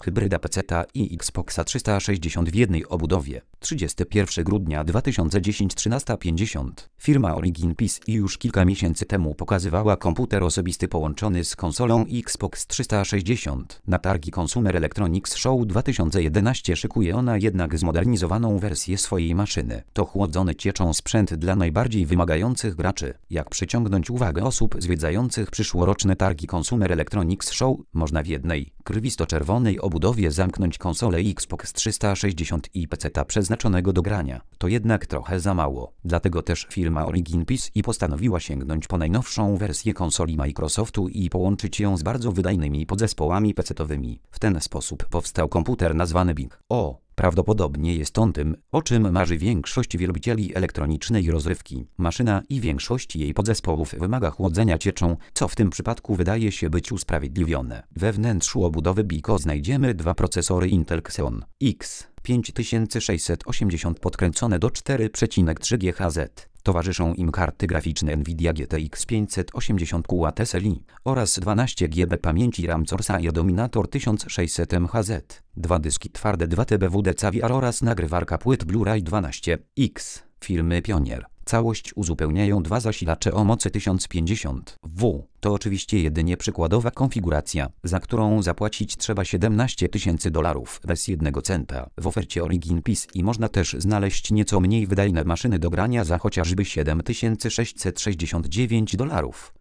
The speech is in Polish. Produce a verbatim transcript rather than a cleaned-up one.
hybryda peceta i Xboxa trzysta sześćdziesiąt w jednej obudowie. trzydziestego pierwszego grudnia dwa tysiące dziesiątego trzynaście pięćdziesiąt. Firma Origin P C już kilka miesięcy temu pokazywała komputer osobisty połączony z konsolą Xbox trzysta sześćdziesiąt. Na targi Consumer Electronics Show dwa tysiące jedenaście szykuje ona jednak zmodernizowaną wersję swojej maszyny. To chłodzony cieczą sprzęt dla najbardziej wymagających graczy. Jak przyciągnąć uwagę osób zwiedzających przyszłoroczne targi Consumer Electronics Show? Można w jednej, krwisto-czerwonej obudowie zamknąć konsolę Xbox trzysta sześćdziesiąt i peceta przeznaczonego do grania. To jednak trochę za mało. Dlatego też firma Origin P C postanowiła sięgnąć po najnowszą wersję konsoli Microsoftu i połączyć ją z bardzo wydajnymi podzespołami pecetowymi. W ten sposób powstał komputer nazwany Big O. Prawdopodobnie jest on tym, o czym marzy większość wielbicieli elektronicznej rozrywki. Maszyna i większość jej podzespołów wymaga chłodzenia cieczą, co w tym przypadku wydaje się być usprawiedliwione. We wnętrzu obudowy Big O znajdziemy dwa procesory Intel Xeon X pięć tysięcy sześćset osiemdziesiąt podkręcone do cztery przecinek trzy gigaherca. Towarzyszą im karty graficzne Nvidia G T X pięćset osiemdziesiąt Q T L I oraz dwanaście giga pamięci RAM Corsair Dominator tysiąc sześćset M H Z, dwa dyski twarde dwa terabyty W D C A V I R oraz nagrywarka płyt Blu-ray dwanaście X firmy Pionier. Całość uzupełniają dwa zasilacze o mocy tysiąc pięćdziesiąt W. To oczywiście jedynie przykładowa konfiguracja, za którą zapłacić trzeba siedemnaście tysięcy dolarów bez jednego centa. W ofercie Origin P C i można też znaleźć nieco mniej wydajne maszyny do grania za chociażby siedem tysięcy sześćset sześćdziesiąt dziewięć dolarów.